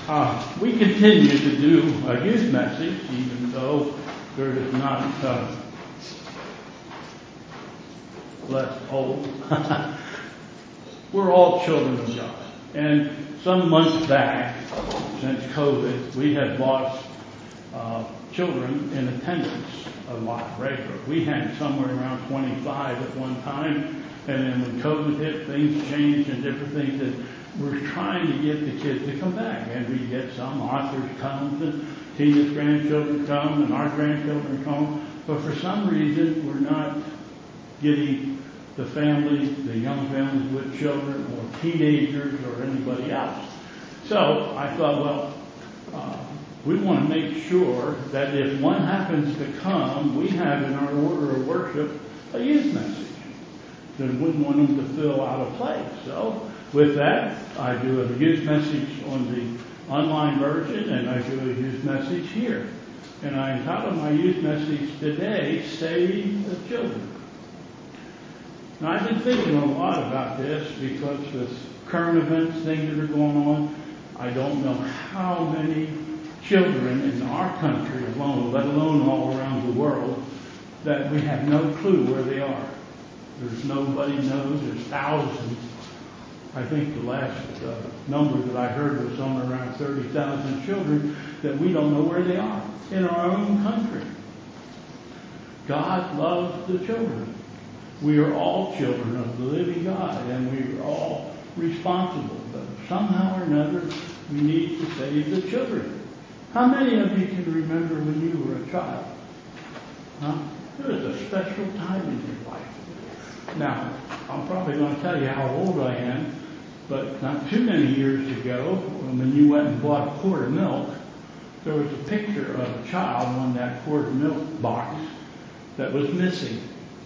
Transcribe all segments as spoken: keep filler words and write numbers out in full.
uh, we continue to do a youth message, even though there is not uh, less old. We're all children of God. And some months back, since COVID, we had lost uh, children in attendance a lot regular. We had somewhere around twenty-five at one time, and then when COVID hit, things changed and different things. And we're trying to get the kids to come back, and we get some authors come, and Tina's grandchildren come, and our grandchildren come. But for some reason, we're not getting the families, the young families with children, or teenagers, or anybody else. So I thought, well, uh, we want to make sure that if one happens to come, we have in our order of worship a youth message. So we wouldn't want them to fill out a place. So with that, I do a youth message on the online version, and I do a youth message here. And I entitled my youth message today, Save the Children. Now, I've been thinking a lot about this because with current events, things that are going on, I don't know how many children in our country alone, let alone all around the world, that we have no clue where they are. There's nobody knows. There's thousands. I think the last uh, number that I heard was somewhere around thirty thousand children that we don't know where they are in our own country. God loves the children. We are all children of the living God, and we are all responsible. But somehow or another, we need to save the children. How many of you can remember when you were a child? Huh? It was a special time in your life. Now, I'm probably going to tell you how old I am, but not too many years ago, when you went and bought a quart of milk, there was a picture of a child on that quart of milk box that was missing.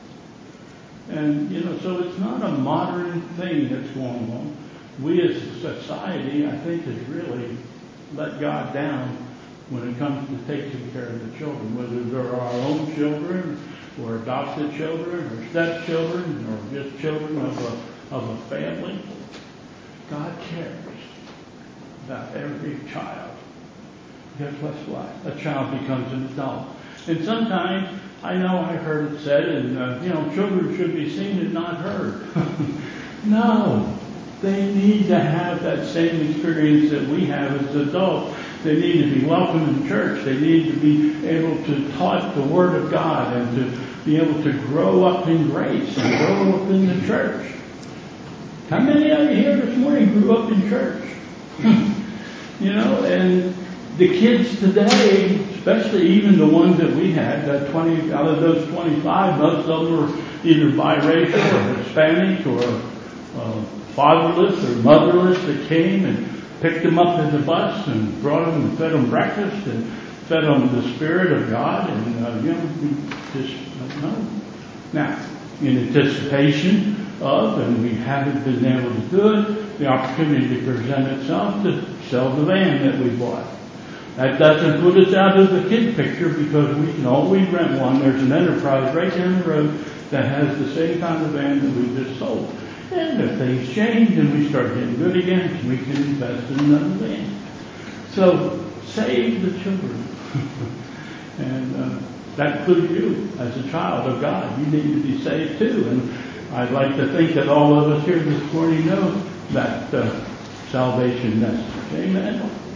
And, you know, so it's not a modern thing that's going on. We as a society, I think, has really let God down when it comes to taking care of the children, whether they're our own children or adopted children or stepchildren or just children of a, of a family. God cares about every child. Guess what? A child becomes an adult. And sometimes, I know I've heard it said, and uh, you know, children should be seen and not heard. No, they need to have that same experience that we have as adults. They need to be welcome in church. They need to be able to taught the Word of God and to be able to grow up in grace and grow up in the church. How many of you here this morning grew up in church? You know, and the kids today, especially even the ones that we had, that twenty out of those twenty-five, most of them were either biracial or Hispanic or uh, fatherless or motherless that came and picked them up in the bus and brought them and fed them breakfast and fed them the Spirit of God, and uh, you know, we just don't know. Now, in anticipation of, and we haven't been able to do it, the opportunity to present itself to sell the van that we bought. That doesn't put us out of the kid picture because we can always rent one. There's an Enterprise right down the road that has the same kind of van that we just sold. And if things change and we start getting good again, we can invest in another van. So save the children. and uh, that includes you as a child of God. You need to be saved too. And I'd like to think that all of us here this morning know that uh, salvation message. Amen.